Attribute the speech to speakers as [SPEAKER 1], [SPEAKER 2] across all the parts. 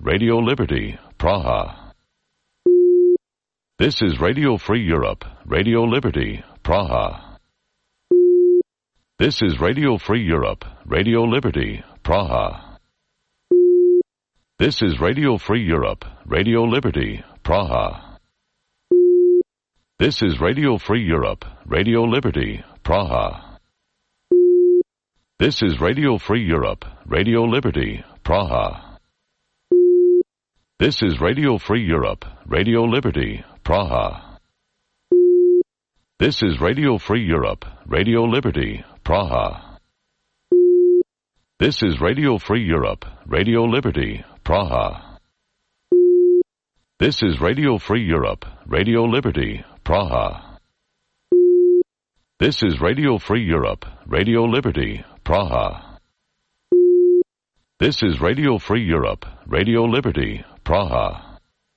[SPEAKER 1] Radio Liberty, Praha. This is Radio Free Europe, Radio Liberty, Praha. This is Radio Free Europe, Radio Liberty, Praha. This is Radio Free Europe, Radio Liberty, Praha. This is Radio Free Europe, Radio Liberty, Praha. This is Radio Free Europe, Radio Liberty, Praha. This is Radio Free Europe, Radio Liberty, Praha. This is Radio Free Europe, Radio Liberty, Praha. This is Radio Free Europe, Radio Liberty, Praha. This is Radio Free Europe, Radio Liberty, Praha. This is Radio Free Europe, Radio Liberty, Praha. This is Radio Free Europe, Radio Liberty, Praha.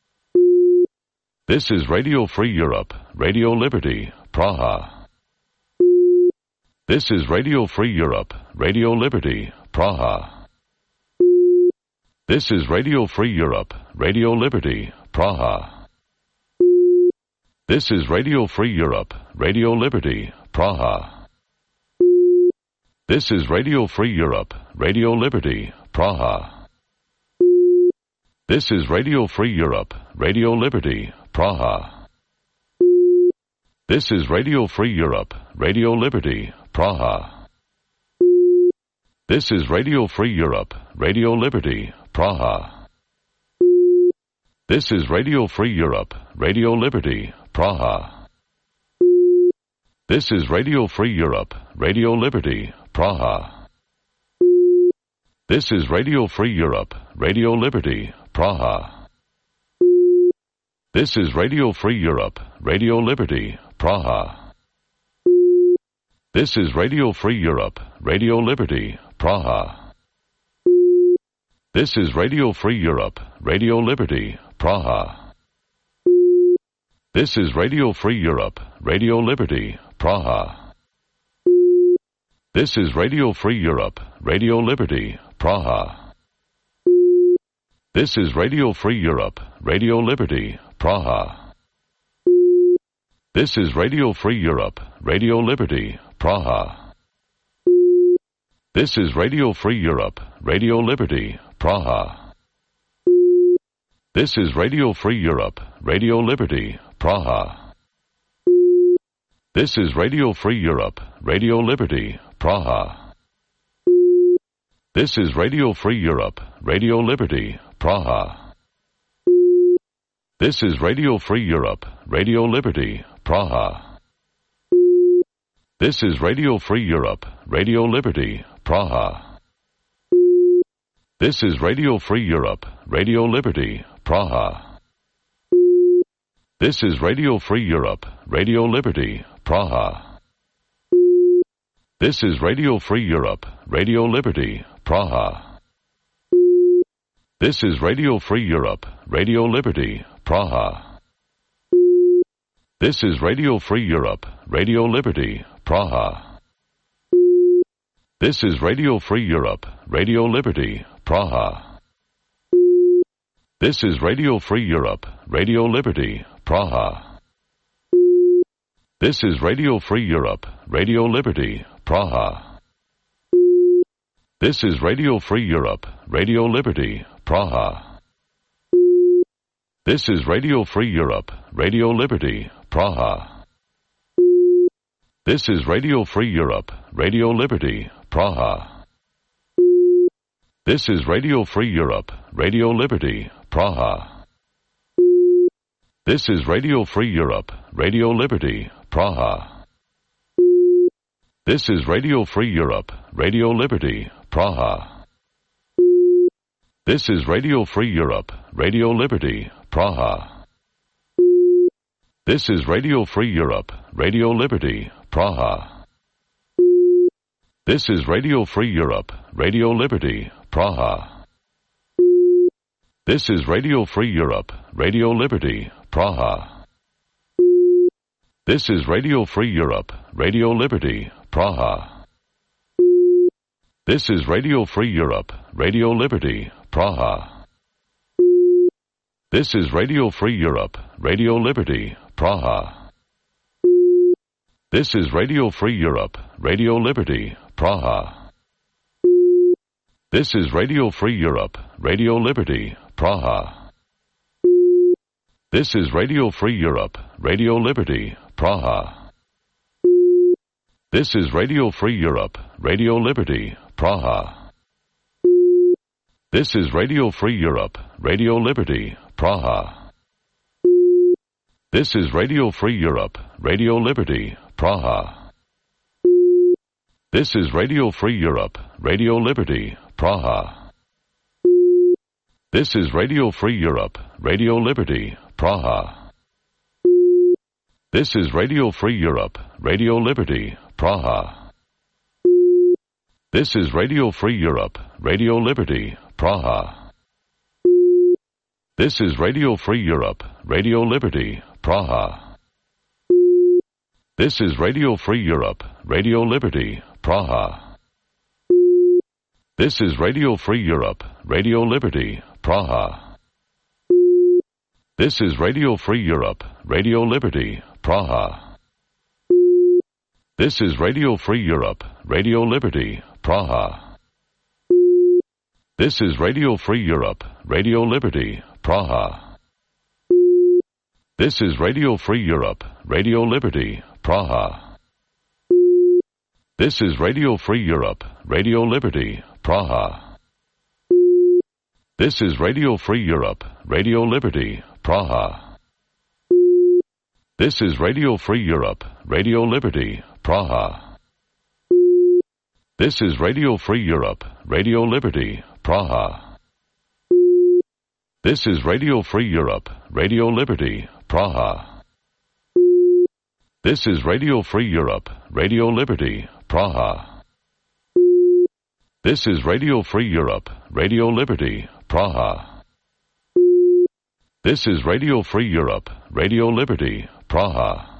[SPEAKER 1] This is Radio Free Europe, Radio Liberty, Praha. This is Radio Free Europe, Radio Liberty, Praha. This is Radio Free Europe, Radio Liberty, Praha. This is Radio Free Europe, Radio Liberty, Praha. This is Radio Free Europe, Radio Liberty, Praha. This is Radio Free Europe, Radio Liberty, Praha. This is Radio Free Europe, Radio Liberty, Praha. This is Radio Free Europe, Radio Liberty, Praha. This is Radio Free Europe, Radio Liberty, Praha. This is Radio Free Europe, Radio Liberty, Praha. This is Radio Free Europe, Radio Liberty, Praha. This is Radio Free Europe, Radio Liberty, Praha. This is Radio Free Europe, Radio Liberty, Praha. This is Radio Free Europe, Radio Liberty, Praha. This is Radio Free Europe, Radio Liberty, Praha. This is Radio Free Europe, Radio Liberty, Praha. This is Radio Free Europe, Radio Liberty, Praha. This is Radio Free Europe, Radio Liberty, Praha. This is Radio Free Europe, Radio Liberty, Praha. This is Radio Free Europe, Radio Liberty, Praha. This is Radio Free Europe, Radio Liberty, Praha. This is Radio Free Europe, Radio Liberty, Praha. This is Radio Free Europe, Radio Liberty, Praha. This is Radio Free Europe, Radio Liberty, Praha. This is Radio Free Europe, Radio Liberty, Praha. This is Radio Free Europe, Radio Liberty, Praha. This is Radio Free Europe, Radio Liberty, Praha. This is Radio Free Europe, Radio Liberty, Praha. This is Radio Free Europe, Radio Liberty, Praha. This is Radio Free Europe, Radio Liberty, Praha. This is Radio Free Europe, Radio Liberty, Praha. This is Radio Free Europe, Radio Liberty, Praha. This is Radio Free Europe, Radio Liberty, Praha. This is Radio Free Europe, Radio Liberty, Praha. This is Radio Free Europe, Radio Liberty, Praha. This is Radio Free Europe, Radio Liberty, Praha. This is Radio Free Europe, Radio Liberty, Praha. This is Radio Free Europe, Radio Liberty, Praha. This is Radio Free Europe, Radio Liberty, Praha. This is Radio Free Europe, Radio Liberty, Praha. This is Radio Free Europe, Radio Liberty, Praha. This is Radio Free Europe, Radio Liberty, Praha. This is Radio Free Europe, Radio Liberty, Praha. This is Radio Free Europe, Radio Liberty, Praha. This is Radio Free Europe, Radio Liberty, Praha. This is Radio Free Europe, Radio Liberty, Praha. This is Radio Free Europe, Radio Liberty, Praha. This is Radio Free Europe, Radio Liberty, Praha. This is Radio Free Europe, Radio Liberty, Praha. This is Radio Free Europe, Radio Liberty, Praha. This is Radio Free Europe, Radio Liberty, Praha. This is Radio Free Europe, Radio Liberty, Praha. This is Radio Free Europe, Radio Liberty, Praha. This is Radio Free Europe, Radio Liberty, Praha. This is Radio Free Europe, Radio Liberty, Praha. This is Radio Free Europe, Radio Liberty, Praha. This is Radio Free Europe, Radio Liberty, Praha. This is Radio Free Europe, Radio Liberty, Praha. This is Radio Free Europe, Radio Liberty, Praha. This is Radio Free Europe, Radio Liberty, Praha. This is Radio Free Europe, Radio Liberty, Praha. This is Radio Free Europe, Radio Liberty, Praha. This is Radio Free Europe, Radio Liberty, Praha. This is Radio Free Europe, Radio Liberty, Praha. This is Radio Free Europe, Radio Liberty, Praha. This is Radio Free Europe, Radio Liberty, Praha. This is Radio Free Europe, Radio Liberty, Praha. This is Radio Free Europe, Radio Liberty, Praha. This is Radio Free Europe, Radio Liberty, Praha. This is Radio Free Europe, Radio Liberty, Praha.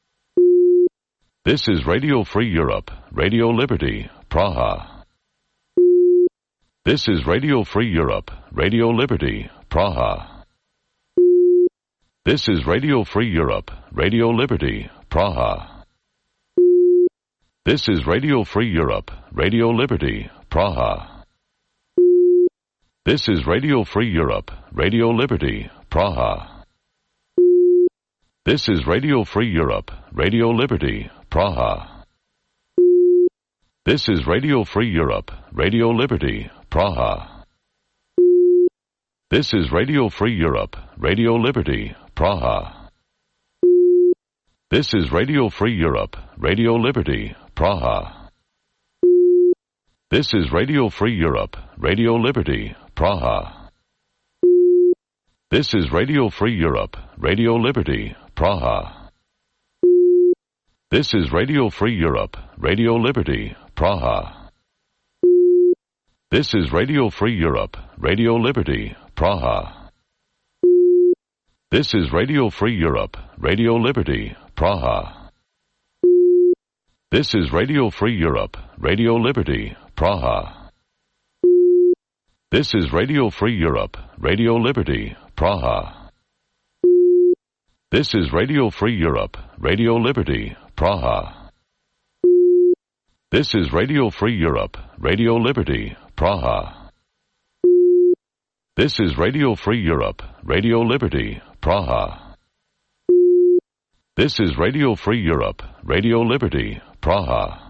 [SPEAKER 1] This is Radio Free Europe, Radio Liberty, Praha. This is Radio Free Europe, Radio Liberty, Praha. This is Radio Free Europe, Radio Liberty, Praha. This is Radio Free Europe, Radio Liberty, Praha. This is Radio Free Europe, Radio Liberty, Praha. This is Radio Free Europe, Radio Liberty, Praha. This is Radio Free Europe, Radio Liberty, Praha. This is Radio Free Europe, Radio Liberty, Praha. This is Radio Free Europe, Radio Liberty, Praha. This is Radio Free Europe, Radio Liberty, Praha. This is Radio Free Europe, Radio Liberty, Praha. This is Radio Free Europe, Radio Liberty, Praha. This is Radio Free Europe, Radio Liberty, Praha. This is Radio Free Europe, Radio Liberty, Praha. This is Radio Free Europe, Radio Liberty, Praha. This is Radio Free Europe, Radio Liberty, Praha. This is Radio Free Europe, Radio Liberty, Praha. This is Radio Free Europe, Radio Liberty, Praha. This is Radio Free Europe, Radio Liberty, Praha. This is Radio Free Europe, Radio Liberty, Praha.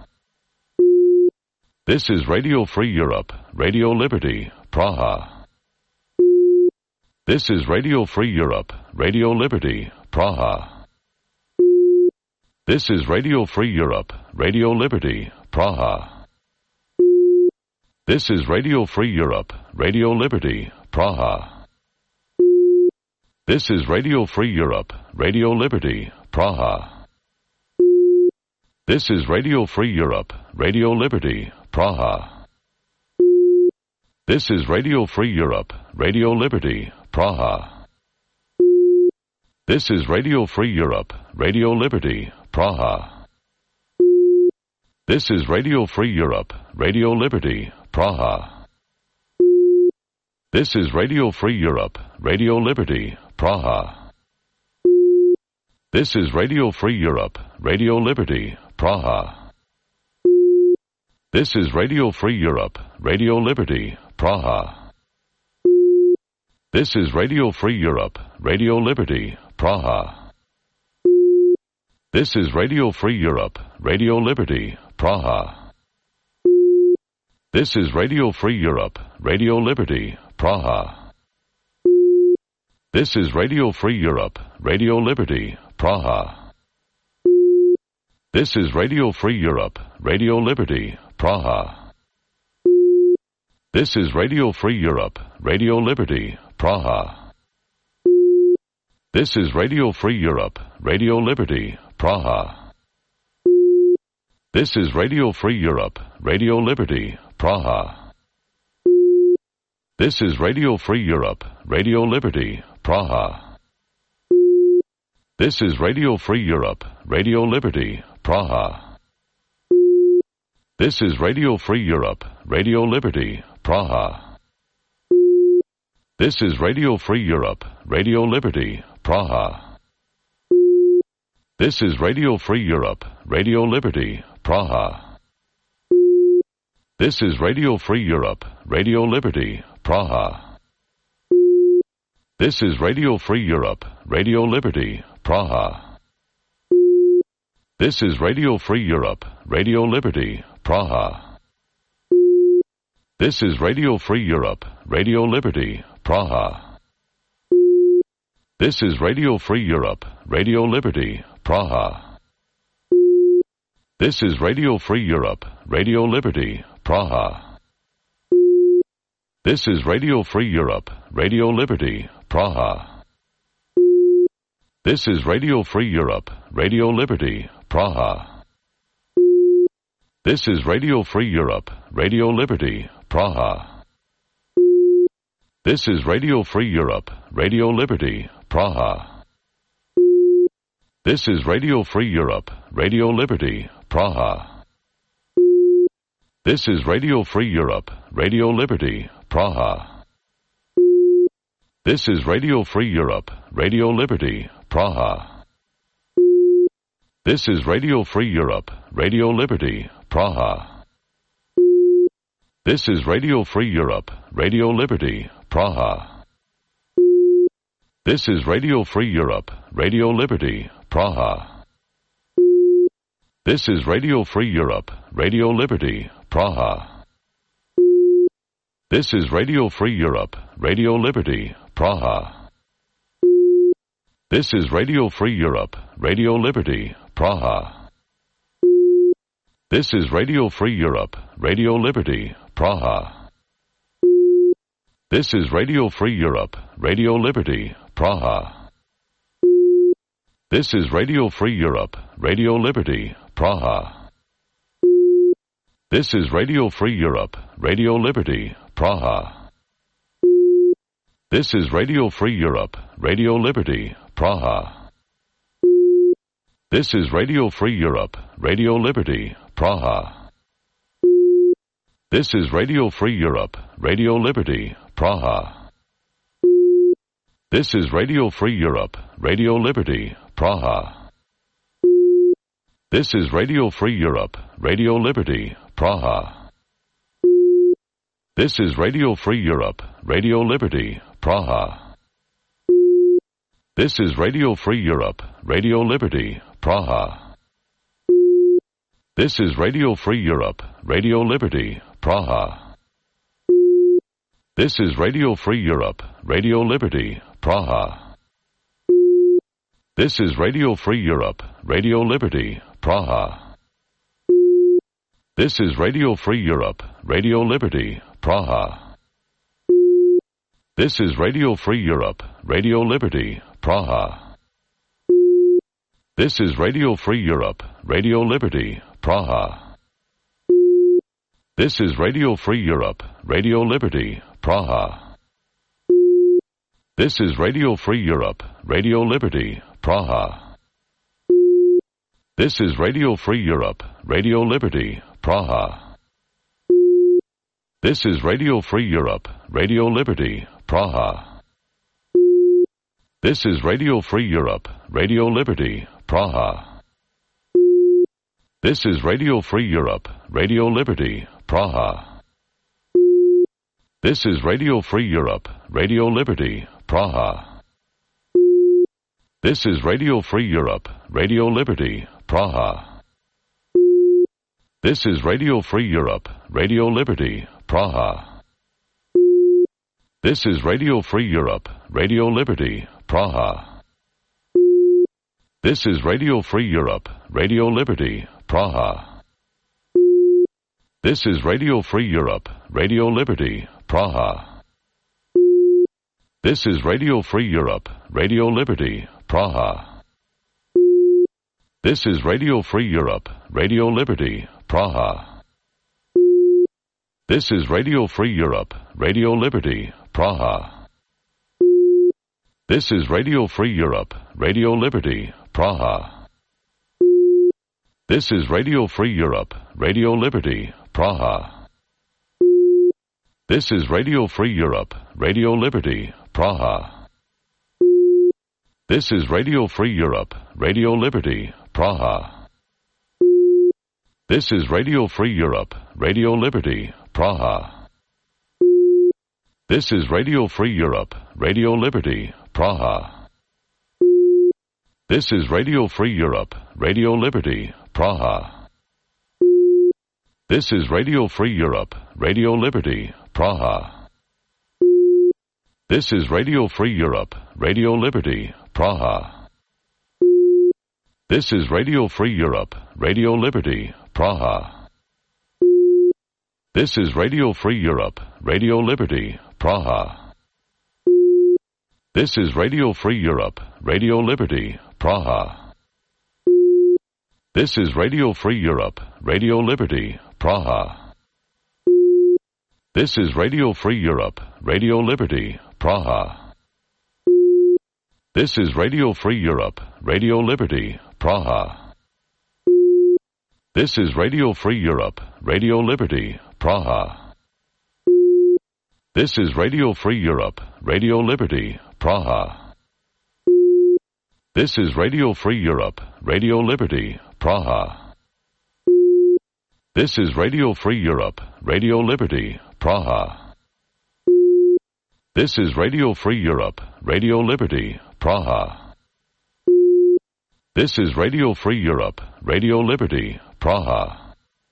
[SPEAKER 1] This is Radio Free Europe, Radio Liberty, Praha. This is Radio Free Europe, Radio Liberty, Praha. This is Radio Free Europe, Radio Liberty, Praha. This is Radio Free Europe, Radio Liberty, Praha. This is Radio Free Europe, Radio Liberty, Praha. This is Radio Free Europe, Radio Liberty, Praha. This is Radio Free Europe, Radio Liberty, Praha. This is Radio Free Europe, Radio Liberty, Praha. This is Radio Free Europe, Radio Liberty, Praha. This is Radio Free Europe, Radio Liberty, Praha. This is Radio Free Europe, Radio Liberty, Praha. This is Radio Free Europe, Radio Liberty, Praha. This is Radio Free Europe, Radio Liberty, Praha. This is Radio Free Europe, Radio Liberty, Praha. This is Radio Free Europe, Radio Liberty, Praha. This is Radio Free Europe, Radio Liberty, Praha. This is Radio Free Europe, Radio Liberty, Praha. This is Radio Free Europe, Radio Liberty, Praha. This is Radio Free Europe, Radio Liberty, Praha. This is Radio Free Europe, Radio Liberty, Praha. This is Radio Free Europe, Radio Liberty, Praha. This is Radio Free Europe, Radio Liberty, Praha. This is Radio Free Europe, Radio Liberty, Praha. This is Radio Free Europe, Radio Liberty, Praha. This is Radio Free Europe, Radio Liberty, Praha. This is Radio Free Europe, Radio Liberty, Praha. This is Radio Free Europe, Radio Liberty, Praha. This is Radio Free Europe, Radio Liberty, Praha. This is Radio Free Europe, Radio Liberty, Praha. This is Radio Free Europe, Radio Liberty, Praha. This is Radio Free Europe, Radio Liberty, Praha. This is Radio Free Europe, Radio Liberty, Praha. This is Radio Free Europe, Radio Liberty, Praha. This is Radio Free Europe, Radio Liberty, Praha. This is Radio Free Europe, Radio Liberty, Praha. This is Radio Free Europe, Radio Liberty, Praha. This is Radio Free Europe, Radio Liberty, Praha. This is Radio Free Europe, Radio Liberty, Praha. This is Radio Free Europe, Radio Liberty, Praha. This is Radio Free Europe, Radio Liberty, Praha. This is Radio Free Europe, Radio Liberty, Praha. This is Radio Free Europe, Radio Liberty, Praha. This is Radio Free Europe, Radio Liberty, Praha. This is Radio Free Europe, Radio Liberty, Praha. This is Radio Free Europe, Radio Liberty, Praha. This is Radio Free Europe, Radio Liberty, Praha. This is Radio Free Europe, Radio Liberty, Praha. This is Radio Free Europe, Radio Liberty, Praha. This is Radio Free Europe, Radio Liberty, Praha. This is Radio Free Europe, Radio Liberty, Praha. This is Radio Free Europe, Radio Liberty, Praha. This is Radio Free Europe, Radio Liberty, Praha. This is Radio Free Europe, Radio Liberty, Praha. This is Radio Free Europe, Radio Liberty, Praha. This is Radio Free Europe, Radio Liberty, Praha. This is Radio Free Europe, Radio Liberty, Praha. This is Radio Free Europe, Radio Liberty, Praha. This is Radio Free Europe, Radio Liberty, Praha. This is Radio Free Europe, Radio Liberty, Praha. This is Radio Free Europe, Radio Liberty, Praha. This is Radio Free Europe, Radio Liberty, Praha. This is Radio Free Europe, Radio Liberty, Praha. This is Radio Free Europe, Radio Liberty, Praha. This is Radio Free Europe, Radio Liberty, Praha. This is Radio Free Europe, Radio Liberty, Praha. This is Radio Free Europe, Radio Liberty, Praha. This is Radio Free Europe, Radio Liberty, Praha. This is Radio Free Europe, Radio Liberty, Praha. This is Radio Free Europe, Radio Liberty, Praha. This is Radio Free Europe, Radio Liberty, Praha. This is Radio Free Europe, Radio Liberty, Praha. This is Radio Free Europe, Radio Liberty, Praha. This is Radio Free Europe, Radio Liberty, Praha. This is Radio Free Europe, Radio Liberty, Praha. This is Radio Free Europe, Radio Liberty, Praha. This is Radio Free Europe, Radio Liberty, Praha. This is Radio Free Europe, Radio Liberty, Praha. This is Radio Free Europe, Radio Liberty, Praha. This is Radio Free Europe, Radio Liberty, Praha. This is Radio Free Europe, Radio Liberty, Praha. This is Radio Free Europe, Radio Liberty, Praha. This is Radio Free Europe, Radio Liberty, Praha. This is Radio Free Europe, Radio Liberty, Praha. This is Radio Free Europe, Radio Liberty, Praha. This is Radio Free Europe, Radio Liberty, Praha. This is Radio Free Europe, Radio Liberty, Praha. This is Radio Free Europe, Radio Liberty, Praha. This is Radio Free Europe, Radio Liberty, Praha. This is Radio Free Europe, Radio Liberty, Praha. This is Radio Free Europe, Radio Liberty, Praha. This is Radio Free Europe, Radio Liberty, Praha. This is Radio Free Europe, Radio Liberty, Praha. This is Radio Free Europe, Radio Liberty, Praha. This is Radio Free Europe, Radio Liberty, Praha. This is Radio Free Europe, Radio Liberty, Praha. This is Radio Free Europe, Radio Liberty, Praha. This is Radio Free Europe, Radio Liberty, Praha.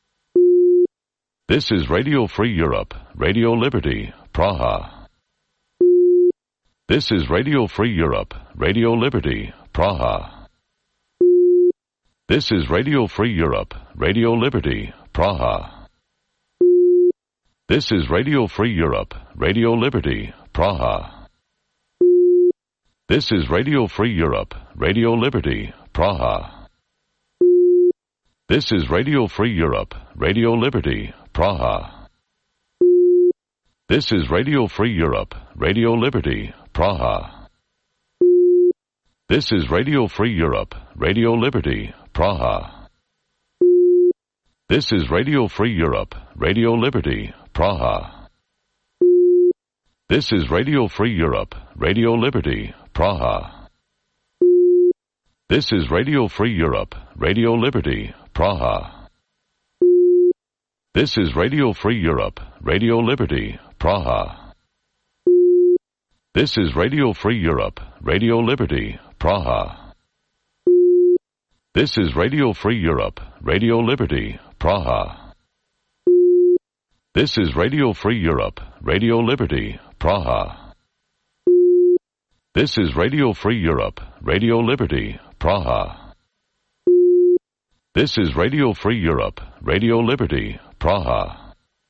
[SPEAKER 1] This is Radio Free Europe, Radio Liberty, Praha. This is Radio Free Europe, Radio Liberty, Praha. This is Radio Free Europe, Radio Liberty, Praha. This is Radio Free Europe, Radio Liberty, Praha. This is Radio Free Europe, Radio Liberty, Praha. This is Radio Free Europe, Radio Liberty, Praha. This is Radio Free Europe, Radio Liberty, Praha. This is Radio Free Europe, Radio Liberty, Praha. This is Radio Free Europe, Radio Liberty, Praha. This is Radio Free Europe, Radio Liberty, Praha. This is Radio Free Europe, Radio Liberty, Praha. This is Radio Free Europe, Radio Liberty, Praha. This is Radio Free Europe, Radio Liberty, Praha. This is Radio Free Europe, Radio Liberty, Praha. This is Radio Free Europe, Radio Liberty, Praha. This is Radio Free Europe, Radio Liberty, Praha. This is Radio Free Europe, Radio Liberty, Praha.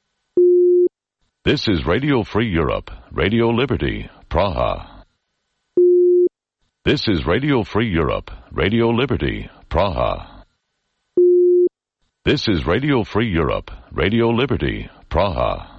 [SPEAKER 1] This is Radio Free Europe, Radio Liberty, Praha. This is Radio Free Europe, Radio Liberty, Praha. This is Radio Free Europe, Radio Liberty, Praha.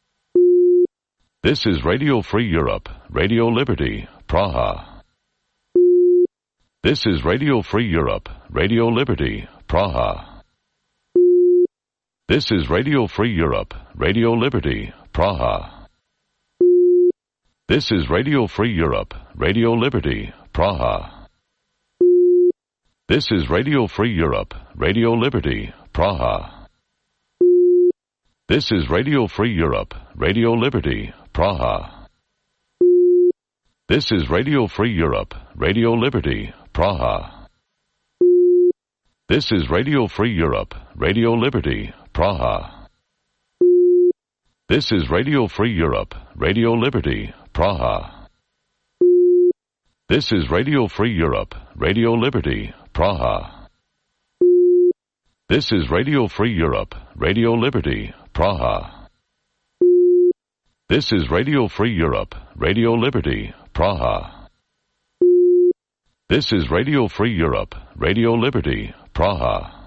[SPEAKER 1] This is Radio Free Europe, Radio Liberty, Praha. This is Radio Free Europe, Radio Liberty, Praha. This is Radio Free Europe, Radio Liberty, Praha. This is Radio Free Europe, Radio Liberty, Praha. This is Radio Free Europe, Radio Liberty, Praha. This is Radio Free Europe, Radio Liberty, Praha. This is Radio Free Europe, Radio Liberty, Praha. This is Radio Free Europe, Radio Liberty, Praha. This is Radio Free Europe, Radio Liberty, Praha. This is Radio Free Europe, Radio Liberty, Praha. This is Radio Free Europe, Radio Liberty, Praha. This is Radio Free Europe, Radio Liberty, Praha. This is Radio Free Europe, Radio Liberty, Praha.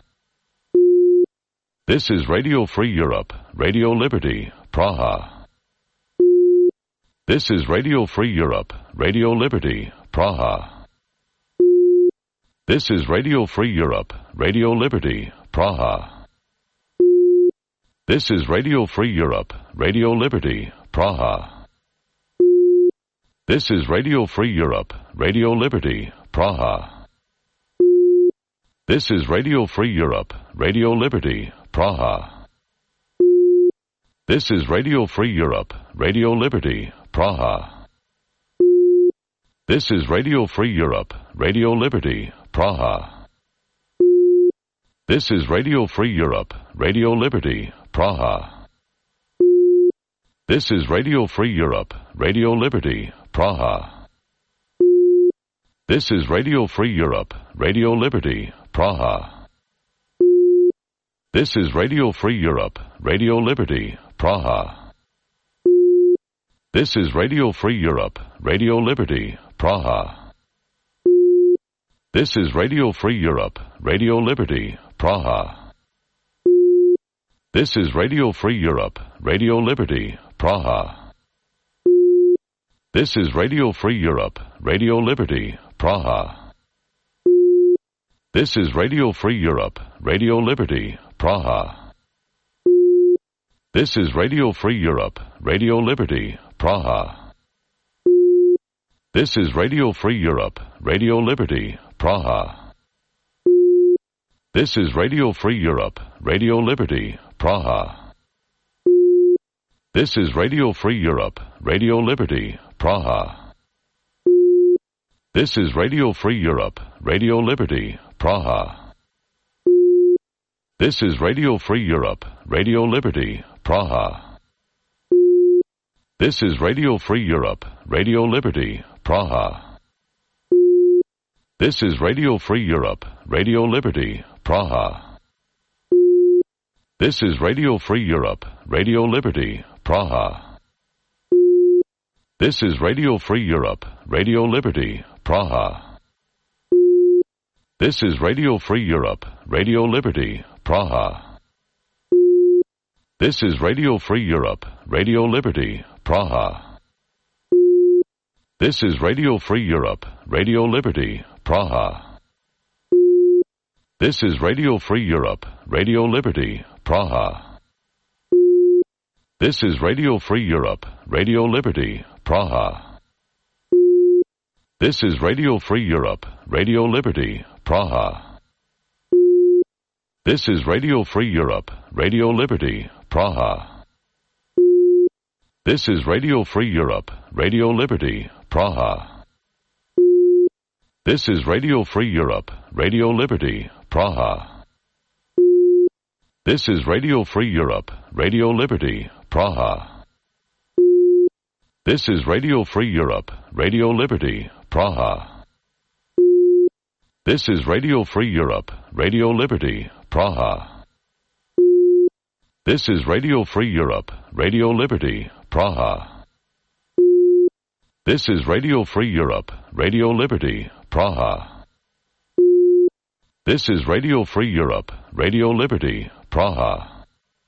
[SPEAKER 1] This is Radio Free Europe, Radio Liberty, Praha. This is Radio Free Europe, Radio Liberty, Praha. This is Radio Free Europe, Radio Liberty, Praha. This is Radio Free Europe, Radio Liberty, Praha. This is Radio Free Europe, Radio Liberty, Praha. This is Radio Free Europe, Radio Liberty, Praha. This is Radio Free Europe, Radio Liberty, Praha. This is Radio Free Europe, Radio Liberty, Praha. This is Radio Free Europe, Radio Liberty, Praha. This is Radio Free Europe, Radio Liberty, Praha. This is Radio Free Europe, Radio Liberty, Praha. This is Radio Free Europe, Radio Liberty, Praha. This is Radio Free Europe, Radio Liberty, Praha. This is Radio Free Europe, Radio Liberty, Praha. This is Radio Free Europe, Radio Liberty, Praha. This is Radio Free Europe, Radio Liberty, Praha. This is Radio Free Europe, Radio Liberty, Praha. This is Radio Free Europe, Radio Liberty, Praha. This is Radio Free Europe, Radio Liberty, Praha. This is Radio Free Europe, Radio Liberty, Praha. This is Radio Free Europe, Radio Liberty, Praha. This is Radio Free Europe, Radio Liberty, Praha. This is Radio Free Europe, Radio Liberty, Praha. This is Radio Free Europe, Radio Liberty, Praha. This is Radio Free Europe, Radio Liberty, Praha. This is Radio Free Europe, Radio Liberty, Praha. This is Radio Free Europe, Radio Liberty, Praha. This is Radio Free Europe, Radio Liberty, Praha. This is Radio Free Europe, Radio Liberty, Praha. This is Radio Free Europe, Radio Liberty, Praha. This is Radio Free Europe, Radio Liberty, Praha. This is Radio Free Europe, Radio Liberty, Praha. This is Radio Free Europe, Radio Liberty, Praha. This is Radio Free Europe, Radio Liberty, Praha. This is Radio Free Europe, Radio Liberty, Praha. This is Radio Free Europe, Radio Liberty, Praha. This is Radio Free Europe, Radio Liberty, Praha. This is Radio Free Europe, Radio Liberty, Praha. This is Radio Free Europe, Radio Liberty, Praha. This is Radio Free Europe, Radio Liberty, Praha. This is Radio Free Europe, Radio Liberty, Praha. This is Radio Free Europe, Radio Liberty, Praha.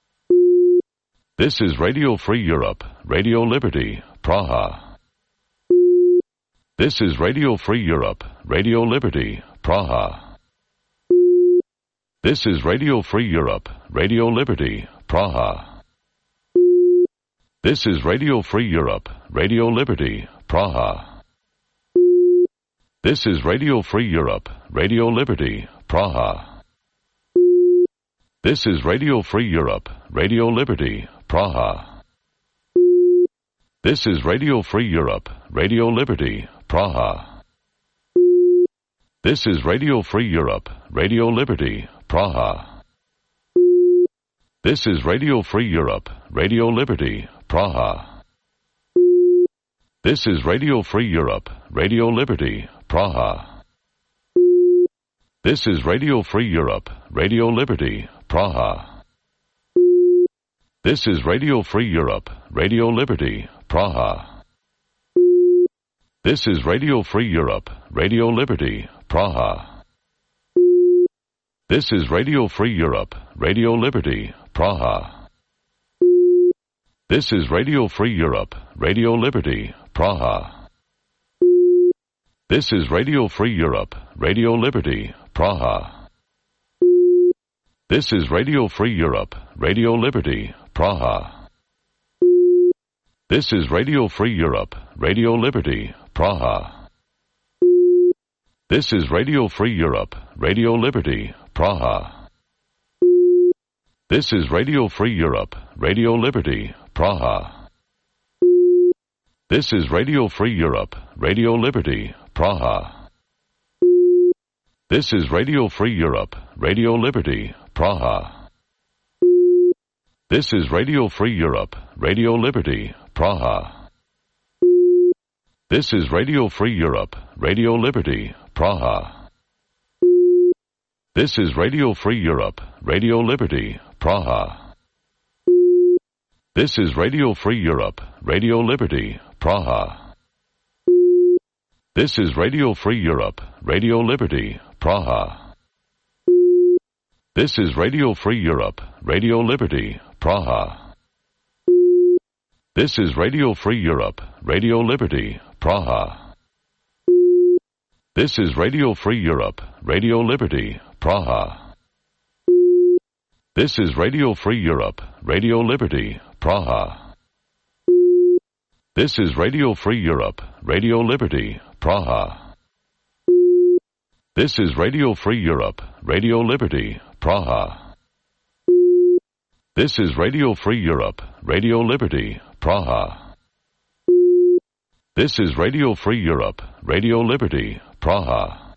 [SPEAKER 1] This is Radio Free Europe, Radio Liberty, Praha. This is Radio Free Europe, Radio Liberty, Praha. This is Radio Free Europe, Radio Liberty, Praha. This is Radio Free Europe, Radio Liberty, Praha. This is Radio Free Europe, Radio Liberty, Praha. This is Radio Free Europe, Radio Liberty, Praha. This is Radio Free Europe, Radio Liberty, Praha. This is Radio Free Europe, Radio Liberty, Praha. This is Radio Free Europe, Radio Liberty, Praha. This is Radio Free Europe, Radio Liberty, Praha. This is Radio Free Europe, Radio Liberty, Praha. This is Radio Free Europe, Radio Liberty, Praha. This is Radio Free Europe, Radio Liberty, Praha. This is Radio Free Europe, Radio Liberty, Praha. This is Radio Free Europe, Radio Liberty, Praha. This is Radio Free Europe, Radio Liberty, Praha. This is Radio Free Europe, Radio Liberty, Praha. This is Radio Free Europe, Radio Liberty, Praha. This is Radio Free Europe, Radio Liberty, Praha. This is Radio Free Europe, Radio Liberty, Praha. This is Radio Free Europe, Radio Liberty, Praha. This is Radio Free Europe, Radio Liberty, Praha. This is Radio Free Europe, Radio Liberty, Praha. This is Radio Free Europe, Radio Liberty, Praha. This is Radio Free Europe, Radio Liberty, Praha. This is Radio Free Europe, Radio Liberty, Praha. This is Radio Free Europe, Radio Liberty, Praha. This is Radio Free Europe, Radio Liberty, Praha. This is Radio Free Europe, Radio Liberty, Praha. This is Radio Free Europe, Radio Liberty, Praha. This is Radio Free Europe, Radio Liberty, Praha. This is Radio Free Europe, Radio Liberty, Praha. This is Radio Free Europe, Radio Liberty, Praha. This is Radio Free Europe, Radio Liberty, Praha. This is Radio Free Europe, Radio Liberty, Praha.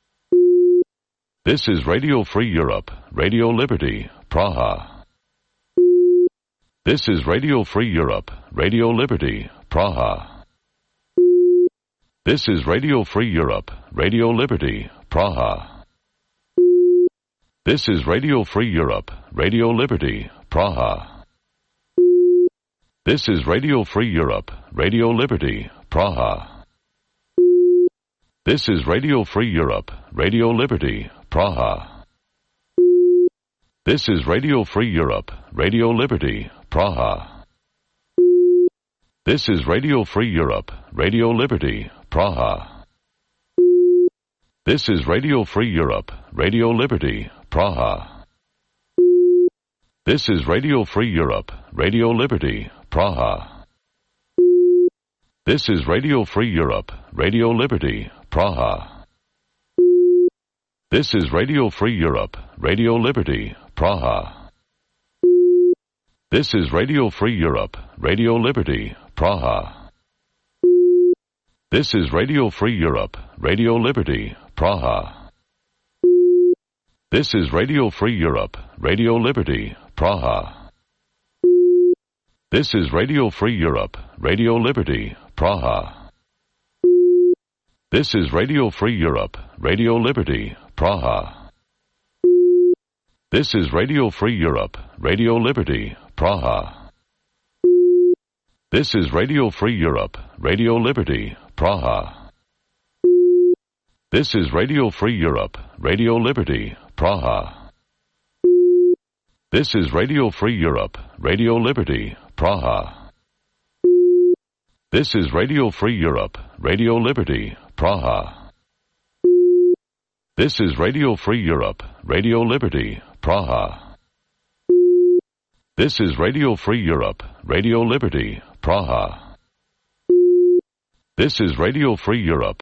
[SPEAKER 1] This is Radio Free Europe, Radio Liberty, Praha. This is Radio Free Europe, Radio Liberty, Praha. This is Radio Free Europe, Radio Liberty, Praha. This is Radio Free Europe, Radio Liberty, Praha. This is Radio Free Europe, Radio Liberty, Praha. This is Radio Free Europe, Radio Liberty, Praha. This is Radio Free Europe, Radio Liberty, Praha. This is Radio Free Europe, Radio Liberty, Praha. This is Radio Free Europe, Radio Liberty, Praha. This is Radio Free Europe, Radio Liberty, Praha. This is Radio Free Europe, Radio Liberty, Praha. This is Radio Free Europe, Radio Liberty, Praha. This is Radio Free Europe, Radio Liberty, Praha. This is Radio Free Europe, Radio Liberty, Praha. This is Radio Free Europe, Radio Liberty, Praha. This is Radio Free Europe, Radio Liberty, Praha. This is Radio Free Europe, Radio Liberty, Praha. This is Radio Free Europe, Radio Liberty, Praha. This is Radio Free Europe, Radio Liberty, Praha. This is Radio Free Europe, Radio Liberty, Praha. This is Radio Free Europe, Radio Liberty, Praha. This is Radio Free Europe, Radio Liberty, Praha. This is Radio Free Europe, Radio Liberty, Praha. This is Radio Free Europe, Radio Liberty, Praha. This is Radio Free Europe,